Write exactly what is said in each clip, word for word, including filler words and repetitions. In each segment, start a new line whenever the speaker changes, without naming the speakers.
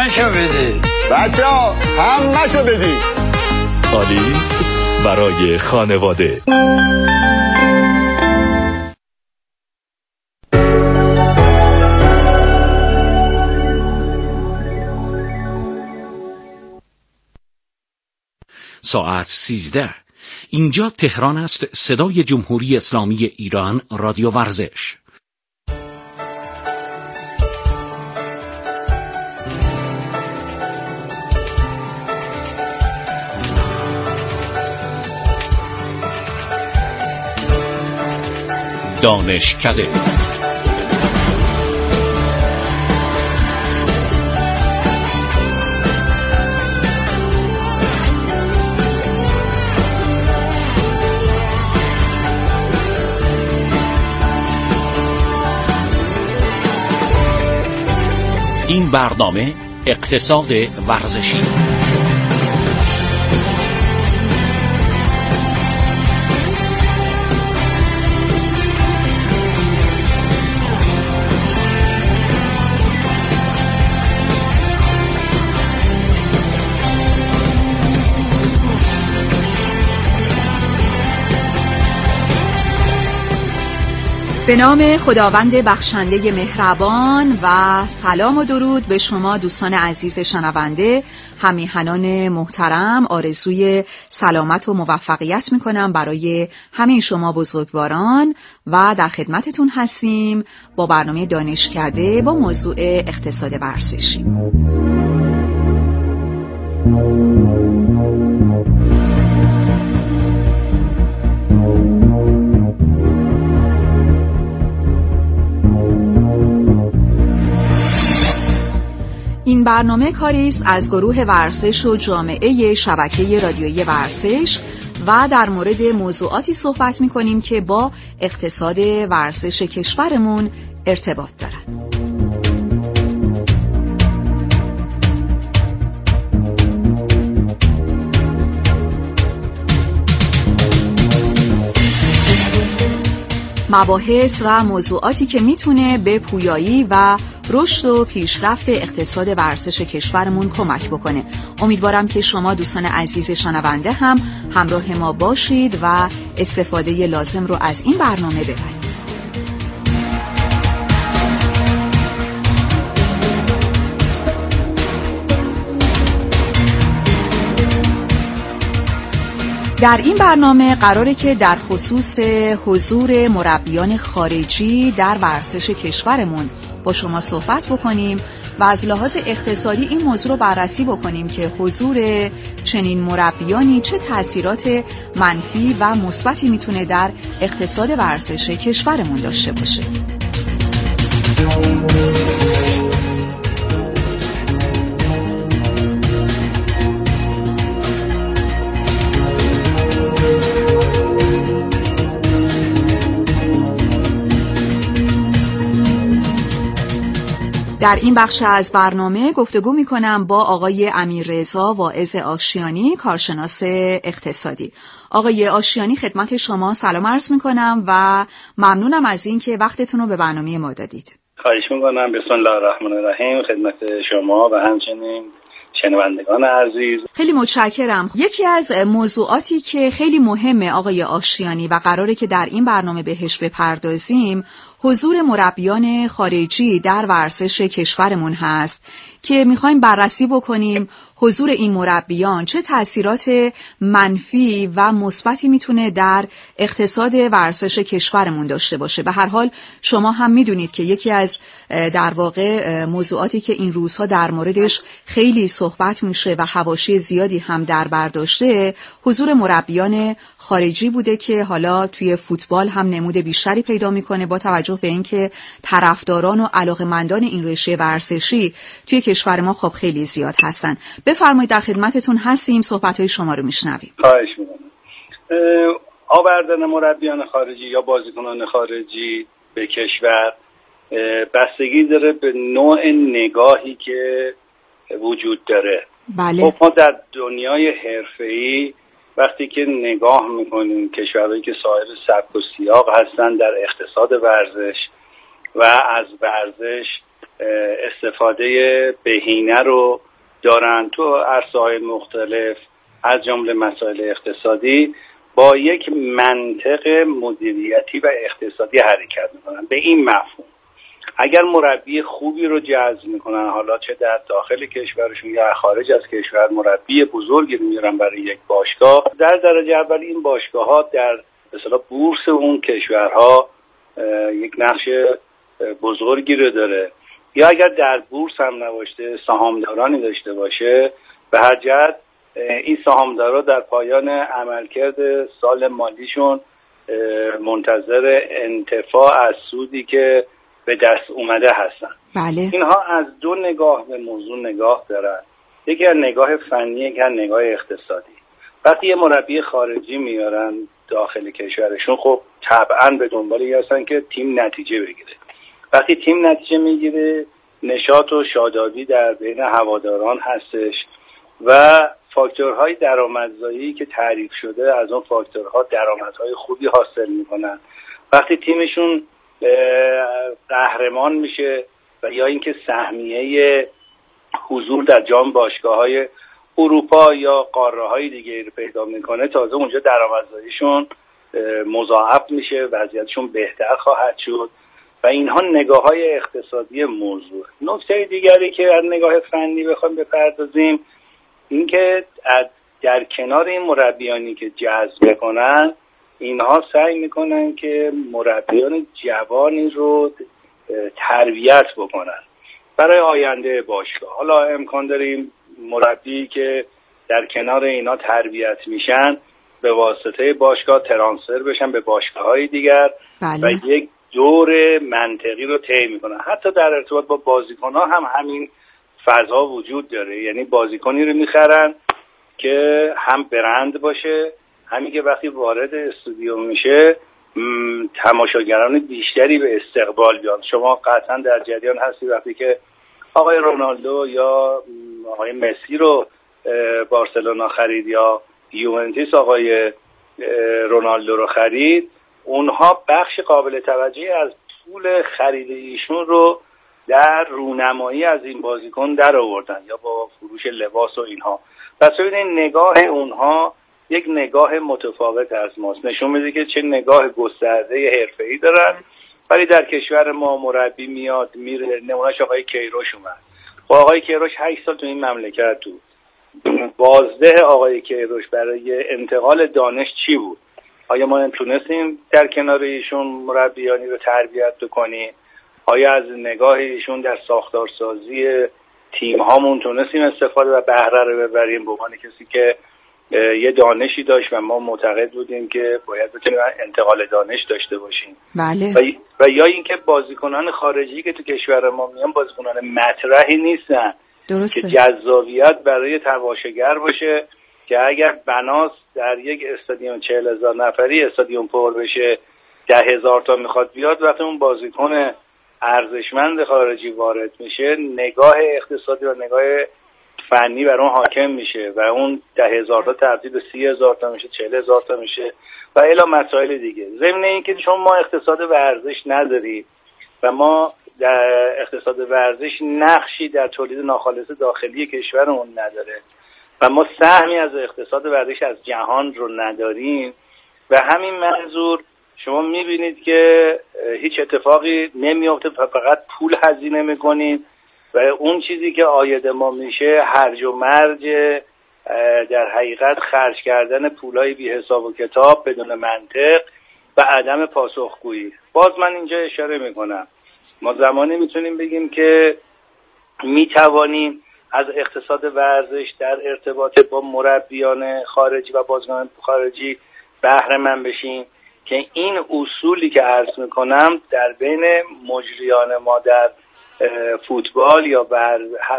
همه شو بدی
بچه ها همه شو بدی.
آلیس برای خانواده.
ساعت سیزده. اینجا تهران است. صدای جمهوری اسلامی ایران، رادیو ورزش. دانشکده. این برنامه اقتصاد ورزشی.
به نام خداوند بخشنده مهربان و سلام و درود به شما دوستان عزیز شنونده، همیهنان محترم. آرزوی سلامت و موفقیت میکنم برای همه شما بزرگواران و در خدمتتون هستیم با برنامه دانشکده با موضوع اقتصاد ورزشی. این برنامه کاری است از گروه ورزش و جامعه شبکه رادیویی ورزش و در مورد موضوعاتی صحبت می‌کنیم که با اقتصاد ورزش کشورمون ارتباط دارن. مباحث و موضوعاتی که میتونه به پویایی و رشد و پیشرفت اقتصاد ورزش کشورمون کمک بکنه. امیدوارم که شما دوستان عزیز شنونده هم همراه ما باشید و استفاده لازم رو از این برنامه ببرید. در این برنامه قراره که در خصوص حضور مربیان خارجی در ورزش کشورمون با شما صحبت بکنیم و از لحاظ اقتصادی این موضوع رو بررسی بکنیم که حضور چنین مربیانی چه تأثیرات منفی و مثبتی میتونه در اقتصاد ورزش کشورمون داشته باشه. در این بخش از برنامه گفتگو می‌کنم با آقای امیررضا واعظ آشیانی، کارشناس اقتصادی. آقای آشیانی، خدمت شما سلام عرض می‌کنم و ممنونم از این که وقتتون رو به برنامه ما دادید.
خواهش می‌کنم. بسم الله الرحمن الرحیم. خدمت شما و همچنین شنوندگان عزیز.
خیلی متشکرم. یکی از موضوعاتی که خیلی مهمه آقای آشیانی و قراره که در این برنامه بهش بپردازیم، حضور مربیان خارجی در ورزش کشورمون هست که میخوایم بررسی بکنیم حضور این مربیان چه تأثیرات منفی و مثبتی میتونه در اقتصاد ورزش کشورمون داشته باشه. به هر حال شما هم میدونید که یکی از در واقع موضوعاتی که این روزها در موردش خیلی صحبت میشه و حواشی زیادی هم در بر داشته، حضور مربیان خارجی بوده که حالا توی فوتبال هم نمود بیشتری پیدا میکنه با توجه به اینکه طرفداران و علاقه‌مندان این رشته ورزشی توی کشور ما خب خیلی زیاد هستن. بفرمایید، در خدمتتون هستیم، صحبت‌های شما رو میشنویم.
خواهش می‌کنم. آوردن مربیان خارجی یا بازیکنان خارجی به کشور بستگی داره به نوع نگاهی که وجود داره.
بله.
خب ما در دنیای حرفه‌ای وقتی که نگاه میکنیم کشورهایی که صاحب سبک و سیاق هستن در اقتصاد ورزش و از ورزش استفاده بهینه رو دارن تو عرصه‌های مختلف از جمله مسائل اقتصادی، با یک منطق مدیریتی و اقتصادی حرکت میکنن. به این مفهوم اگر مربی خوبی رو جذب میکنن، حالا چه در داخل کشورشون یا خارج از کشور، مربی بزرگی رو میارن برای یک باشگاه، در درجه اول این باشگاه ها در مثلا بورس اون کشورها یک نقش بزرگی رو داره، یا اگر در بورس هم نباشه سهامدارانی داشته باشه، به هر جهت این سهامدارا در پایان عملکرد سال مالیشون منتظر انتفاع از سودی که به دست اومده هستن.
بله.
اینها از دو نگاه به موضوع نگاه دارن، یکی از نگاه فنی، یکی از نگاه اقتصادی. وقتی یه مربی خارجی میارن داخل کشورشون، خب طبعا به دنبال این هستن که تیم نتیجه بگیره. وقتی تیم نتیجه میگیره، نشاط و شادابی در بین هواداران هستش و فاکتورهای درآمدزایی که تعریف شده، از اون فاکتورها درآمدهای خوبی حاصل میکنن. وقتی تیمشون قهرمان میشه و یا اینکه سهمیه حضور در جام باشگاه‌های اروپا یا قاره‌های دیگه رو پیدا میکنه، تازه اونجا درآمدزاییشون مضاعف میشه، وضعیتشون بهتر خواهد شد و اینها نگاه‌های اقتصادی موضوع. نکته دیگری که از نگاه فنی بخوایم بپردازیم، اینکه در کنار این مربیانی که جذب کنن، اینها سعی میکنن که مربیان جوانی رو تربیت بکنن برای آینده باشگاه. حالا امکان داریم مربی که در کنار اینا تربیت میشن به واسطه باشگاه ترانسفر بشن به باشگاه‌های دیگر.
بله.
و یک دور منطقی رو طی میکنن. حتی در ارتباط با بازیکن‌ها هم همین فضا وجود داره، یعنی بازیکنی رو میخرن که هم برند باشه، همین که وقتی وارد استودیو میشه تماشاگران بیشتری به استقبال بیان. شما قطعا در جریان هستی وقتی که آقای رونالدو یا آقای مسی رو بارسلونا خرید یا یوونتوس آقای رونالدو رو خرید، اونها بخش قابل توجهی از پول خرید ایشون رو در رونمایی از این بازیکن در آوردن یا با فروش لباس و اینها. پس ببینید نگاه اونها یک نگاه متفاوت از ماست، نشون میده که چه نگاه گسترده حرفه‌ای دارن. ولی در کشور ما مربی میاد میره، نمونهش آقای کیروش اومد. با آقای کیروش هشت سال تو این مملکت تو بازده آقای کیروش برای انتقال دانش چی بود؟ آیا ما تونستیم در کنار ایشون مربیانی رو تربیت بکنیم؟ آیا از نگاه ایشون در ساختارسازی تیم هامون تونستیم استفاده و بهره رو ببریم به عنوان کسی که یه دانشی داشت و ما معتقد بودیم که باید بتونیم انتقال دانش داشته باشیم؟
بله.
و, و یا اینکه بازیکنان خارجی که تو کشور ما میان بازیکنان مطرحی نیستن. درسته. که جذابیت برای تماشاگر باشه، که اگر بناس در یک استادیوم چهل هزار نفری استادیوم پر بشه ده هزار تا میخواد بیاد، وقتی اون بازیکن ارزشمند خارجی وارد میشه نگاه اقتصادی و نگاه فنی بر اون حاکم میشه و اون ده هزار تا تبدیل به سی هزار تا میشه، چهل هزار تا میشه و الی مسائل دیگه. ضمن اینکه چون ما اقتصاد ورزش نداریم و ما در اقتصاد ورزش نقشی در تولید ناخالص داخلی کشورمون نداره و ما سهمی از اقتصاد ورزش از جهان رو نداریم، و همین منظور شما میبینید که هیچ اتفاقی نمیفته، فقط پول هزینه میکنیم و اون چیزی که عاید ما میشه هرج و مرج در حقیقت خرج کردن پولای بی حساب و کتاب بدون منطق و عدم پاسخگویی. باز من اینجا اشاره میکنم ما زمانی میتونیم بگیم که میتوانیم از اقتصاد ورزش در ارتباط با مربیان خارجی و بازیکنان خارجی بهره مند بشیم که این اصولی که عرض میکنم در بین مجریان ما در فوتبال یا بر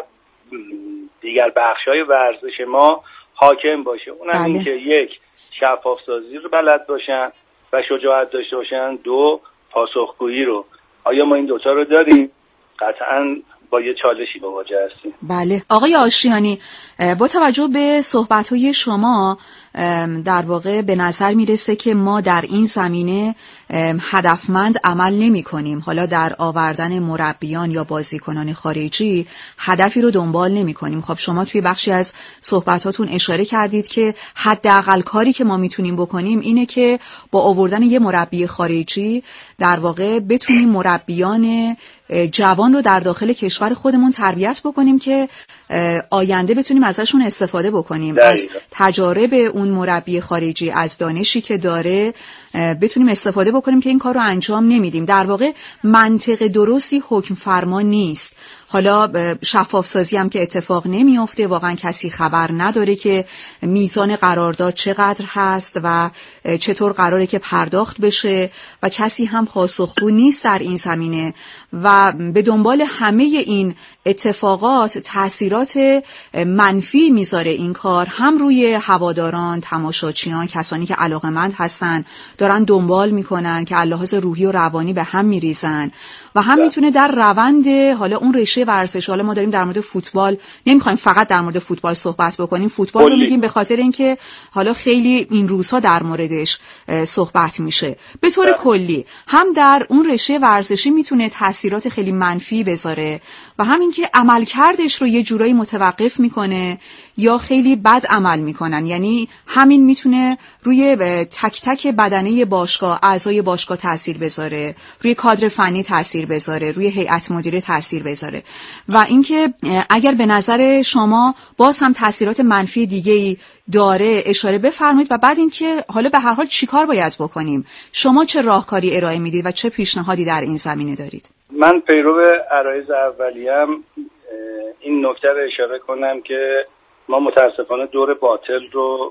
دیگر بخش‌های ورزش ما حاکم باشه. اونم این که یک، شفاف سازی رو بلد باشن و شجاعت داشته باشن، دو، پاسخگویی رو. آیا ما این دوتا رو داریم؟ قطعاً با یه چالشی مواجه هستیم.
بله آقای آشریانی، با توجه به صحبت‌های شما در واقع به نظر میرسه که ما در این زمینه هدفمند عمل نمی کنیم. حالا در آوردن مربیان یا بازیکنان خارجی هدفی رو دنبال نمی کنیم. خب شما توی بخشی از صحبتاتون اشاره کردید که حداقل کاری که ما میتونیم بکنیم اینه که با آوردن یه مربی خارجی در واقع بتونیم مربیان جوان رو در داخل کشور خودمون تربیت بکنیم که آینده بتونیم ازشون استفاده بکنیم، از تجارب اون مربی خارجی، از دانشی که داره بتونیم استفاده بکنیم که این کار رو انجام نمیدیم. در واقع منطق درستی حکم فرما نیست. حالا شفاف سازی هم که اتفاق نمیافته، واقعا کسی خبر نداره که میزان قرارداد چقدر هست و چطور قراره که پرداخت بشه و کسی هم پاسخگو نیست در این زمینه و به دنبال همه این اتفاقات تأثیرات منفی میذاره این کار، هم روی هواداران، تماشاچیان، کسانی که علاقمند هستن دارن دنبال میکنن که لحاظ روحی و روانی به هم میریزن و هم میتونه در روند حالا اون رشته ورزش، حالا ما داریم در مورد فوتبال، نمیخوایم فقط در مورد فوتبال صحبت بکنیم، فوتبال رو میگیم به خاطر اینکه حالا خیلی این روزها در موردش صحبت میشه. به طور کلی هم در اون رشته ورزشی میتونه تاثیرات خیلی منفی بذاره و همین که عملکردش رو یه جورایی متوقف میکنه یا خیلی بد عمل میکنن. یعنی همین میتونه روی تک تک بدنه باشگاه، اعضای باشگاه تاثیر بذاره، روی کادر فنی تاثیر بذاره، روی هیئت مدیره تاثیر بذاره و اینکه اگر به نظر شما باز هم تاثیرات منفی دیگه‌ای داره اشاره بفرمایید و بعد اینکه حالا به هر حال چیکار باید بکنیم، شما چه راهکاری ارائه میدید و چه پیشنهادی در این زمینه دارید؟
من پیرو عرایض اولیه‌ام این نکته رو اشاره کنم که ما متاسفانه دور باطل رو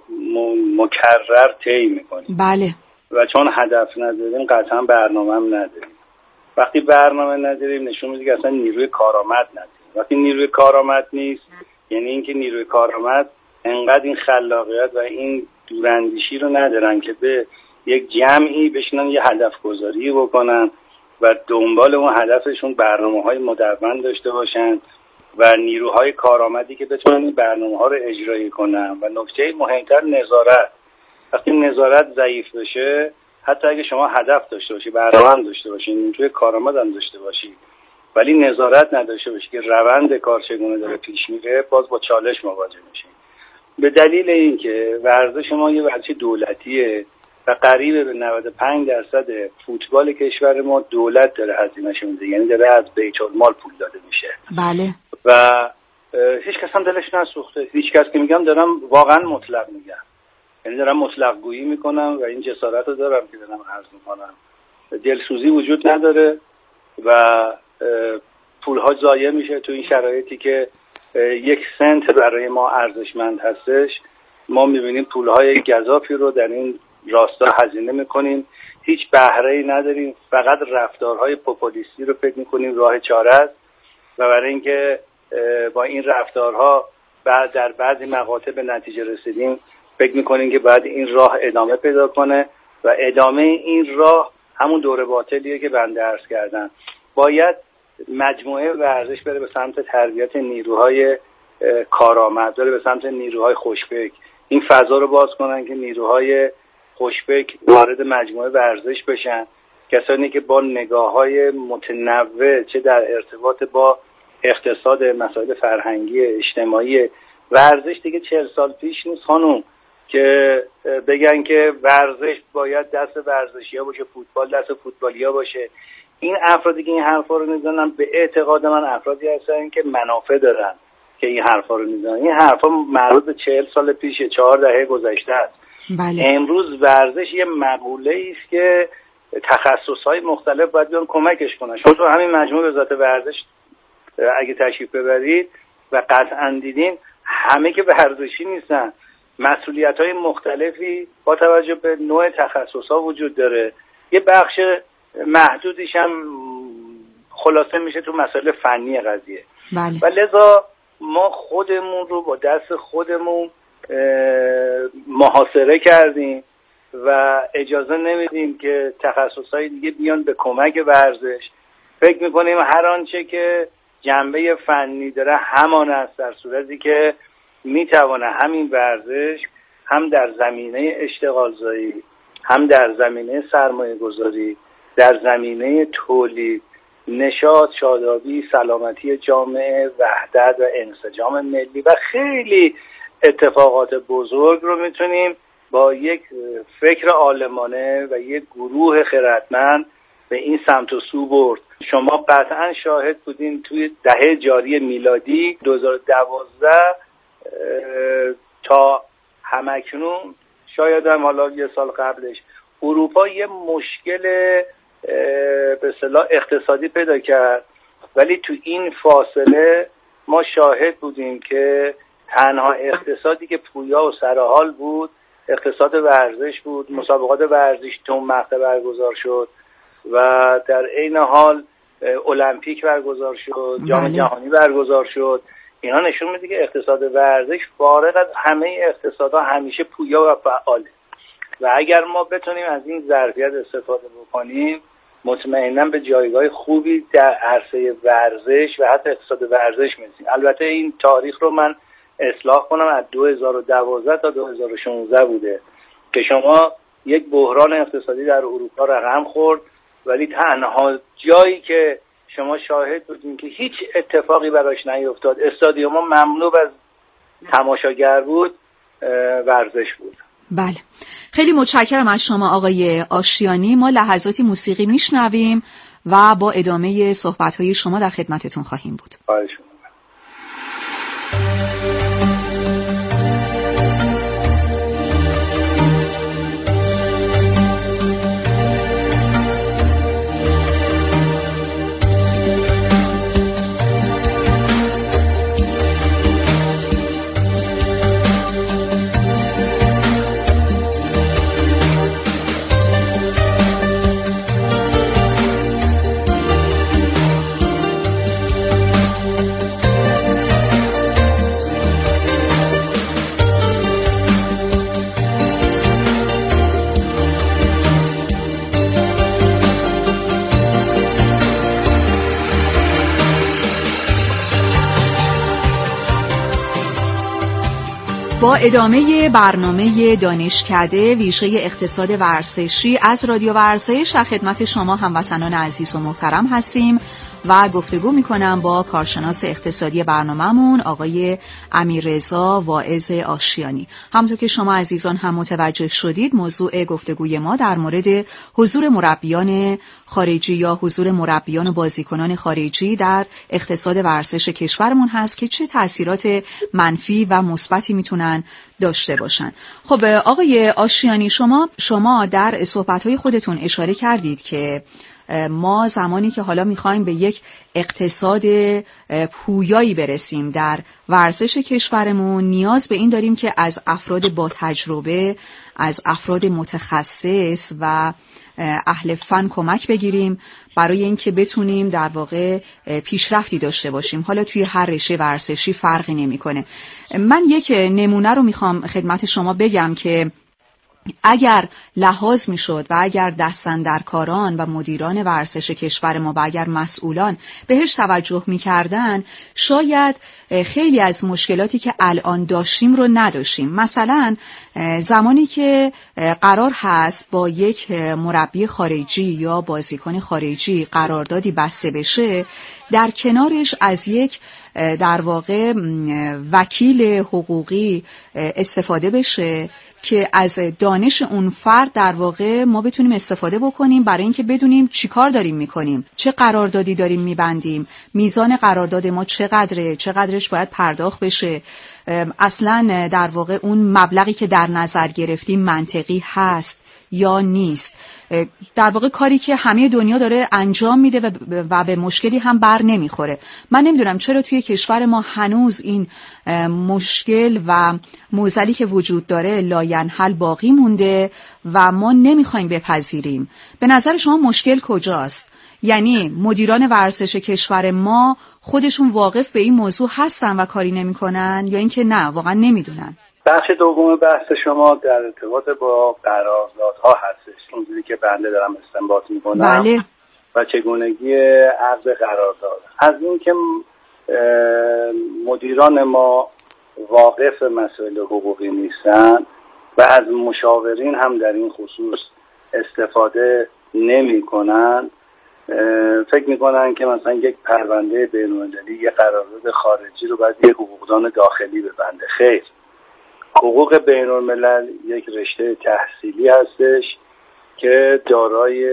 مکرر طی می‌کنیم.
بله.
و چون هدف نداریم قطعا برنامه هم نداریم. وقتی برنامه نداریم نشون میده که اصلا نیروی کارآمد نداریم. وقتی نیروی کارآمد نیست یعنی اینکه نیروی کارآمد انقدر این خلاقیت و این دوراندیشی رو ندارن که به یک جمعی بشینن یه هدف گذاری بکنن و دنبال اون هدفشون برنامه‌های مدون داشته باشن و نیروهای کارآمدی که بتونن این برنامه‌ها رو اجرایی کنن. و نکته مهمتر نظارت. وقتی نظارت ضعیف بشه، حتی اگه شما هدف داشته باشی، برنامه هم داشته باشی، نیروی کارآمد هم داشته باشی ولی نظارت نداشته باشی که روند کار چگونه داره پیش میره، باز با چالش مواجه میشی. به دلیل اینکه ورزش ما یه ورزش دولتیه و قریب به نود و پنج درصد فوتبال کشور ما دولت داره هزینه‌اش میده، یعنی داره از بیت المال پول داده میشه.
بله.
و هیچ کس هم دلش نسوخته. هیچ کس که میگم دارم واقعا مطلق میگم، یعنی دارم مطلق گویی میکنم و این جسارت رو دارم که دارم عرض میکنم. دلسوزی وجود نداره و پولها ضایع میشه تو این شرایطی که یک سنت برای ما ارزشمند هستش. ما میبینیم پولهای گزافی رو در این راستا هزینه میکنیم، هیچ بهره‌ای نداریم، فقط رفتارهای پوپولیستی رو فکر میکنیم راه چاره است و برای اینکه با این رفتارها بعد در بعضی مقاطع به نتیجه رسیدیم فکر میکنیم که باید این راه ادامه پیدا کنه و ادامه این راه همون دور باطلیه که بنده عرض کردم. باید مجموعه ورزش بره به سمت تربیت نیروهای کارآمد، بره به سمت نیروهای خوشفکر، این فضا رو باز کنن که نیروهای خوشفکر وارد مجموعه ورزش بشن، کسانی که با نگاه‌های متنوع چه در ارتباط با اقتصاد، مسائل فرهنگی، اجتماعی، ورزش دیگه چهل سال پیش نیست خانوم که بگن که ورزش باید دست ورزشی‌ها باشه، فوتبال دست فوتبالی‌ها باشه. این افرادی که این حرفا رو میزنن به اعتقاد من افرادی هستن که منافع دارن که این حرفا رو میزنن. این حرفا مربوط به چهل سال پیشه، چهار دهه گذشته است.
بله.
امروز ورزش یه مقوله است که تخصص‌های مختلف باید بیان کمکش کنن. شما تو همین مجموعه وزارت ورزش اگه تشریف ببرید و قطعاً دیدین همه که ورزشی نیستن، مسئولیت‌های مختلفی با توجه به نوع تخصص‌ها وجود داره. یه بخش محدودیش هم خلاصه میشه تو مسائل فنی قضیه.
بله.
و لذا ما خودمون رو با دست خودمون محاصره کردیم و اجازه نمیدیم که تخصصهای دیگه بیان به کمک ورزش. فکر میکنیم هر آنچه که جنبه فنی داره همان است، در صورتی که میتونه همین ورزش هم در زمینه اشتغالزایی، هم در زمینه سرمایه گذاری، در زمینه تولید، نشاط، شادابی، سلامتی جامعه، وحدت و انسجام ملی و خیلی اتفاقات بزرگ رو میتونیم با یک فکر عالمانه و یک گروه خردمند به این سمت و سو برد. شما قطعا شاهد بودین توی دهه جاری میلادی دو هزار و دوازده تا همکنون، شاید هم حالا یه سال قبلش، اروپا یه مشکل به اصطلاح اقتصادی پیدا کرد، ولی تو این فاصله ما شاهد بودیم که تنها اقتصادی که پویا و سرحال بود اقتصاد ورزش بود. مسابقات ورزش تو مقطع برگزار شد و در عین حال المپیک برگزار شد، جام جهانی برگزار شد. اینا نشون میده که اقتصاد ورزش فارغ از همه اقتصادها همیشه پویا و فعاله و اگر ما بتونیم از این ظرفیت استفاده بکنیم مطمئنا به جایگاه خوبی در عرصه ورزش و حتی اقتصاد ورزش میرسیم. البته این تاریخ رو من اصلاح کنم، از دو هزار و دوازده تا دو هزار و شانزده بوده که شما یک بحران اقتصادی در اروپا رقم خورد، ولی تنها جایی که شما شاهد بودیم که هیچ اتفاقی براش نیفتاد، استادیوم مملو از تماشاگر بود، ورزش بود.
بله، خیلی متشکرم از شما آقای آشیانی. ما لحظاتی موسیقی میشنویم و با ادامه صحبت‌های شما در خدمتتون خواهیم بود.
خواهش می‌کنم.
با ادامه برنامه دانشکده ویژه اقتصاد ورزشی از رادیو ورزش در خدمت شما هموطنان عزیز و محترم هستیم و گفتگو میکنم با کارشناس اقتصادی برنامه‌مون آقای امیررضا واعظ آشیانی. همونطور که شما عزیزان هم متوجه شدید موضوع گفتگوی ما در مورد حضور مربیان خارجی یا حضور مربیان و بازیکنان خارجی در اقتصاد ورزش کشورمون هست که چه تأثیرات منفی و مثبتی میتونن داشته باشن. خب آقای آشیانی، شما شما در صحبت‌های خودتون اشاره کردید که ما زمانی که حالا میخوایم به یک اقتصاد پویایی برسیم در ورزش کشورمون نیاز به این داریم که از افراد با تجربه، از افراد متخصص و اهل فن کمک بگیریم برای اینکه بتونیم در واقع پیشرفتی داشته باشیم. حالا توی هر رشته ورزشی فرقی نمیکنه. من یک نمونه رو میخوام خدمت شما بگم که اگر لحاظ میشد و اگر دستاندرکاران و مدیران ورزش کشور ما و اگر مسئولان بهش توجه میکردن شاید خیلی از مشکلاتی که الان داشتیم رو نداشتیم. مثلا زمانی که قرار هست با یک مربی خارجی یا بازیکن خارجی قراردادی بسته بشه، در کنارش از یک در واقع وکیل حقوقی استفاده بشه که از دانش اون فرد در واقع ما بتونیم استفاده بکنیم برای اینکه بدونیم چی کار داریم میکنیم، چه قراردادی داریم میبندیم، میزان قرارداد ما چقدره، چقدرش باید پرداخت بشه، اصلا در واقع اون مبلغی که در نظر گرفتیم منطقی هست یا نیست. در واقع کاری که همه دنیا داره انجام میده و به مشکلی هم بر نمیخوره. من نمیدونم چرا توی کشور ما هنوز این مشکل و معضلی که وجود داره لاینحل باقی مونده و ما نمیخوایم بپذیریم. به نظر شما مشکل کجاست؟ یعنی مدیران ورزش کشور ما خودشون واقف به این موضوع هستن و کاری نمیکنن یا اینکه نه واقعا نمیدونن؟
بخش دوم بحث شما در ارتباط با قراردادها هستش، اونجوری که بنده دارم استنباط میکنم.
بله.
و چگونگی عقد قرارداد. از این که مدیران ما واقف مسائل حقوقی نیستن و از مشاورین هم در این خصوص استفاده نمی کنن، فکر می کنن که مثلا یک پرونده بین‌المللی، یک قرارداد خارجی رو باید یک حقوقدان داخلی ببنده. خیر، حقوق بین‌الملل یک رشته تحصیلی هستش که دارای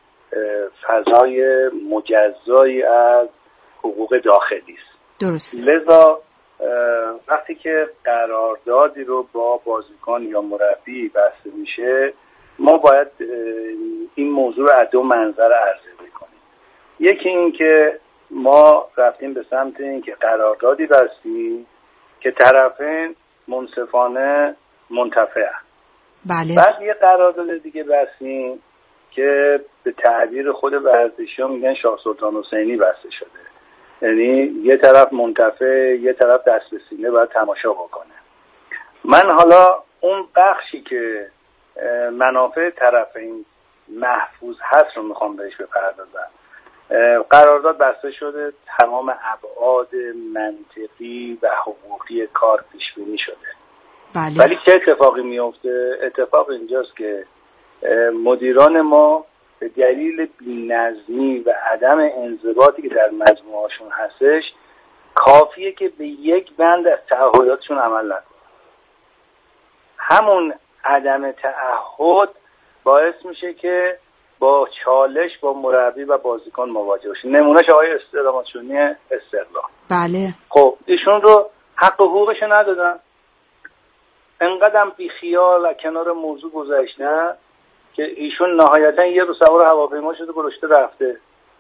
فضای مجزایی از حقوق داخلی است.
درست.
لذا وقتی که قراردادی رو با بازیکن یا مربی بسته میشه، ما باید این موضوع رو از دو منظر عرضه بکنیم. یکی این که ما رفتیم به سمت این که قراردادی بستیم که طرفین منصفانه منتفعن.
بله.
بعد یه قرارداد دیگه بستیم که به تعبیر خود ورزشی‌ها میگن شاه سلطان حسینی بسته شده، یعنی یه طرف منتفع، یه طرف دست به سینه باید تماشا بکنه. من حالا اون بخشی که منافع طرفین محفوظ هست رو میخوام بهش بپردازم. قرارداد بسته شده، تمام ابعاد منطقی و حقوقی کار پیش بینی شده.
بله.
ولی چه اتفاقی میفته؟ اتفاق اینجاست که مدیران ما به دلیل بی‌نظمی و عدم انضباطی که در مجموعه‌شون هستش، کافیه که به یک بند از تعهداتشون عمل نکنن. همون عدم تعهد باعث میشه که با چالش با مربی و بازیکن مواجه بشه. نمونهش آقای استراماتشونی استقلال.
بله.
خب ایشون رو حق حقوقش ندادن، انقدرم بیخیال و کنار موضوع گذاشتن که ایشون نهایتا یه رو سوار هواپیما شده، گرشته رفته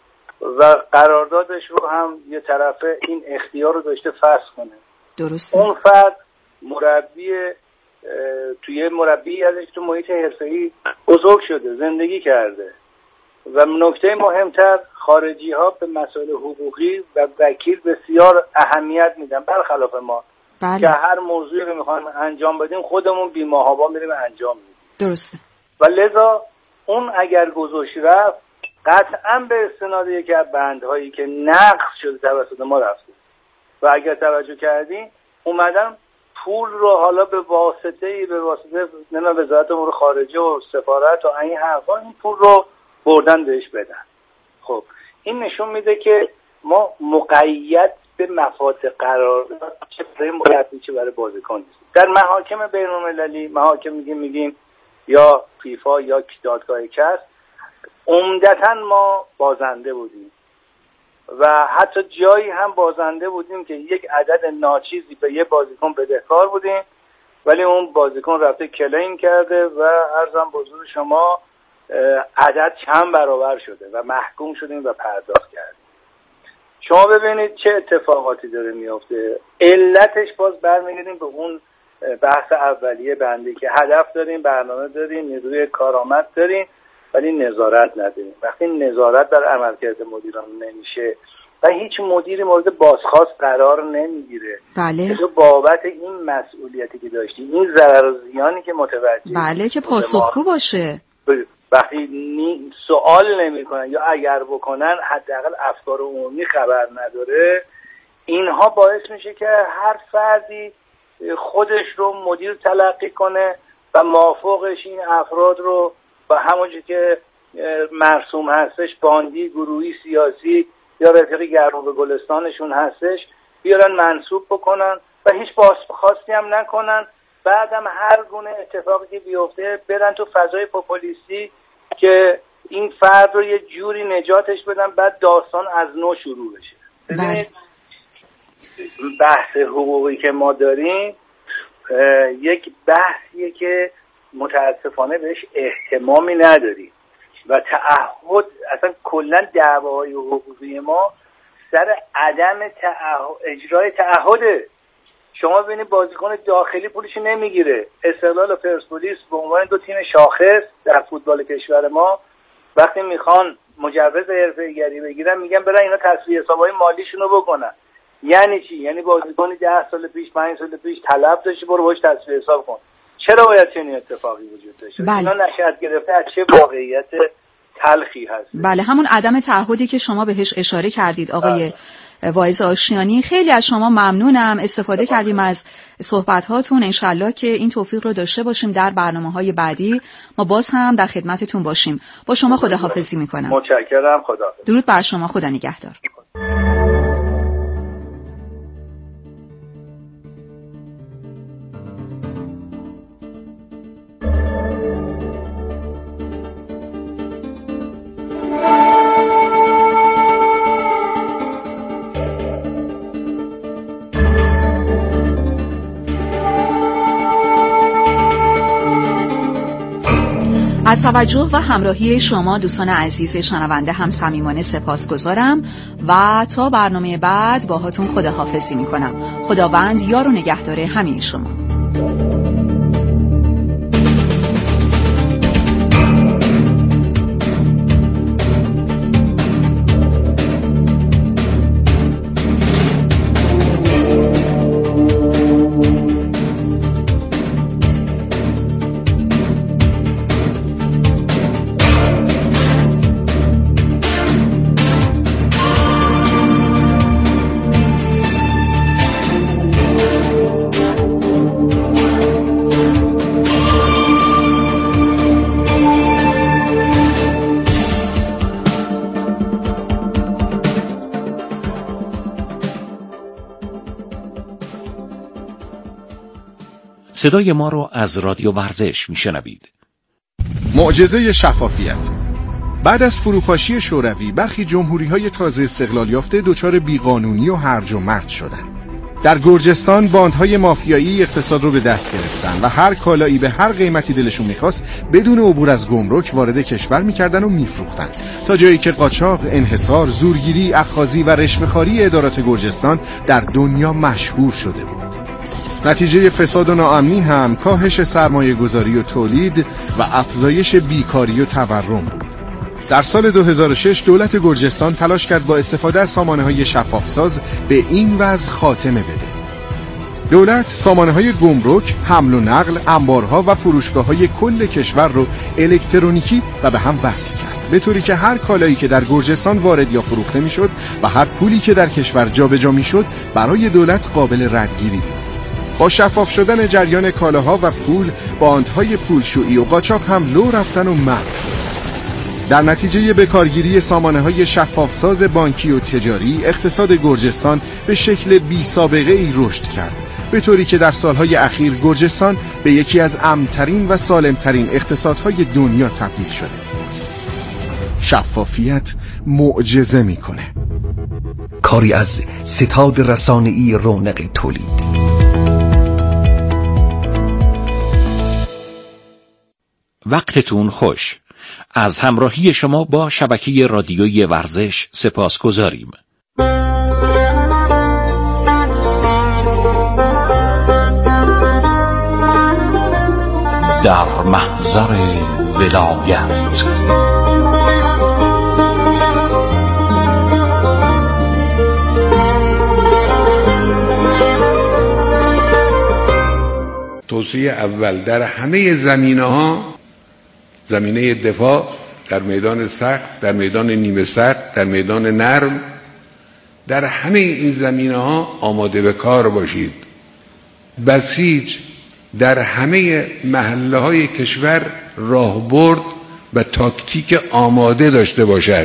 و قراردادش رو هم یه طرفه این اختیار رو داشته فسخ کنه.
درسته.
اون فرد مربی توی مربی ازش تو محیط حرفه‌ای بزرگ شده، زندگی کرده و نکته مهمتر، خارجی ها به مسائل حقوقی و وکیل بسیار اهمیت میدن، برخلاف ما.
بله.
که هر موضوعی که میخوایم انجام بدیم خودمون بی‌محابا میریم انجام میدیم.
درسته.
و لذا اون اگر گذاشت رفت، قطعا به استناد یکی از بندهایی که نقض شده توسط ما رفته و اگر توجه کردین اومدن پول رو حالا به واسطه به واسطه نمیدونم وزارت امور خارجه و سفارت و این حرفا این پول رو بردن بهش بدن. خب این نشون میده که ما مقید به مفاد قرارداد چه برای مربی چه برای بازیکن نیستیم. در محاکم بین‌المللی، محاکم میگیم میگیم یا فیفا یا دادگاه کاس، عمدتاً ما بازنده بودیم و حتی جایی هم بازنده بودیم که یک عدد ناچیزی به یه بازیکن بدهکار بودیم، ولی اون بازیکن رفته کلیم کرده و عرضم به حضور شما عدد چند برابر شده و محکوم شدیم و پرداخت کردیم. شما ببینید چه اتفاقاتی داره میفته. علتش باز برمیگردیم به اون بحث اولیه بنده که هدف داریم، برنامه داریم، نیروی کارآمد داریم، ولی نظارت نداریم. وقتی نظارت بر عملکرد مدیران نمیشه و هیچ مدیری مورد بازخواست قرار نمیگیره،
بله،
که بابت این مسئولیتی که داشتی، این ضرر و زیانی که متوجه،
بله، که پاسخگو باشه.
وقتی سوال نمیکنن یا اگر بکنن حداقل افکار عمومی خبر نداره، اینها باعث میشه که هر فردی خودش رو مدیر تلقی کنه و موافقش این افراد رو و همونجوری که مرسوم هستش باندی گروهی سیاسی یا رفیق گرم به گلستانشون هستش بیارن منصوب بکنن و هیچ بازخواستی هم نکنن. بعدم هر گونه اتفاقی که بیفته برن تو فضای پوپولیستی که این فرد رو یه جوری نجاتش بدن، بعد داستان از نو شروع بشه. ببینید بحث حقوقی که ما داریم یک بحثیه که متاسفانه بهش اهتمامی نداریم و تعهد، اصلا کلا دعواهای حقوقی ما سر عدم تعهد، اجرای تعهده. شما ببینید بازیکن داخلی پولش نمیگیره. استقلال و پرسپولیس به عنوان دو تیم شاخص در فوتبال کشور ما وقتی میخوان مجوز حرفه‌ای‌گری بگیرن میگن برن اینا تصفیه حسابای مالیشون رو بکنن. یعنی چی؟ یعنی بازیکنی ده سال پیش پنج سال پیش طلب داشتی برو باهاش تصفیه حساب کن. چرا باید چنین اتفاقی وجود داشته؟
بله.
اینا نشأت گرفته از چه واقعیت تلخی هست.
بله، همون عدم تعهدی که شما بهش اشاره کردید آقای واعظ آشتیانی. خیلی از شما ممنونم، استفاده کردیم از صحبت هاتون. انشالله که این توفیق رو داشته باشیم در برنامه‌های بعدی ما باز هم در خدمتتون باشیم. با شما خداحافظی میکنم.
متشکرم. خداحافظ.
درود بر شما. خدا نگهدار. از توجه و همراهی شما دوستان عزیز شنونده هم صمیمانه سپاسگزارم و تا برنامه بعد باهاتون خداحافظی میکنم. خداوند یار و نگهدار همه شما.
صدای ما را از رادیو ورزش میشنوید.
معجزه شفافیت. بعد از فروپاشی شوروی برخی جمهوری‌های تازه استقلال یافته دچار بیقانونی و هرج و مرج شدند. در گرجستان باندهای مافیایی اقتصاد رو به دست گرفتن و هر کالایی به هر قیمتی دلشون میخواست بدون عبور از گمرک وارد کشور میکردن و میفروختن، تا جایی که قاچاق، انحصار، زورگیری، اخاذی و رشوه‌خواری ادارات گرجستان در دنیا مشهور شده بود. نتیجه فساد و ناامنی هم کاهش سرمایه گذاری و تولید و افزایش بیکاری و تورم بود. در سال دو هزار و شش دولت گرجستان تلاش کرد با استفاده از سامانه‌های شفافساز به این وضع خاتمه بده. دولت سامانه‌های گمرک، حمل و نقل، انبارها و فروشگاه‌های کل کشور رو الکترونیکی و به هم وصل کرد، به طوری که هر کالایی که در گرجستان وارد یا فروخته میشد و هر پولی که در کشور جابجا میشد برای دولت قابل ردگیری بود. با شفاف شدن جریان کالاها و پول، باندهای پولشویی و قاچاق هم لو رفتن و محو شد. در نتیجه به کارگیری سامانه‌های شفافساز بانکی و تجاری، اقتصاد گرجستان به شکل بی سابقه ای رشد کرد، به طوری که در سالهای اخیر گرجستان به یکی از امن‌ترین و سالم‌ترین اقتصادهای دنیا تبدیل شده. شفافیت معجزه میکنه.
کاری از ستاد رسانه‌ای رونق تولید.
وقتتون خوش. از همراهی شما با شبکه رادیویی ورزش سپاسگزاریم. در محضر ولایت
توصیه اول، در همه زمینه‌ها، زمینه دفاع، در میدان سخت، در میدان نیمه سخت، در میدان نرم، در همه این زمینه‌ها آماده به کار باشید. بسیج در همه محله‌های کشور راهبرد و تاکتیک آماده داشته باشد.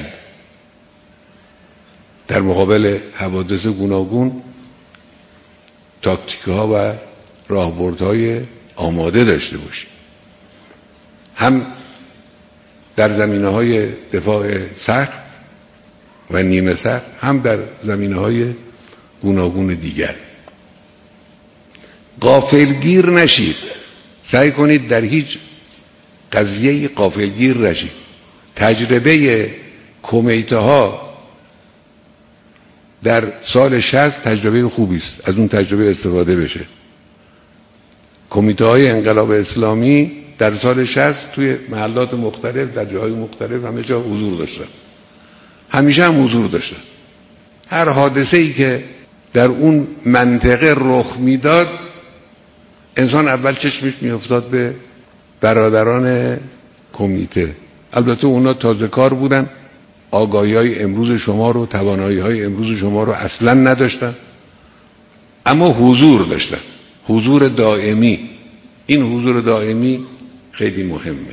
در مقابل حوادث گوناگون تاکتیک‌ها و راهبردهای آماده داشته باشید. هم در زمینه‌های دفاع سخت و نیمه سخت، هم در زمینه‌های گوناگون دیگر. غافلگیر نشید. سعی کنید در هیچ قضیه غافلگیر نشید. تجربه کمیته ها در سال شصت تجربه خوبی است، از اون تجربه استفاده بشه. کمیته های انقلاب اسلامی در سال شصت توی محلات مختلف، در جاهای مختلف همه جا حضور داشتن، همیشه هم حضور داشتن. هر حادثه ای که در اون منطقه رخ میداد، انسان اول چشمش میافتاد به برادران کمیته، البته اونا تازه کار بودن، آگاهی های امروز شما رو، توانایی های امروز شما رو اصلا نداشتن، اما حضور داشتن، حضور دائمی. این حضور دائمی خیلی مهمه.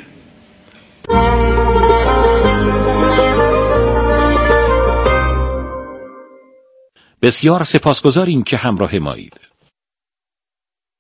بسیار سپاسگزاریم که همراه مایید.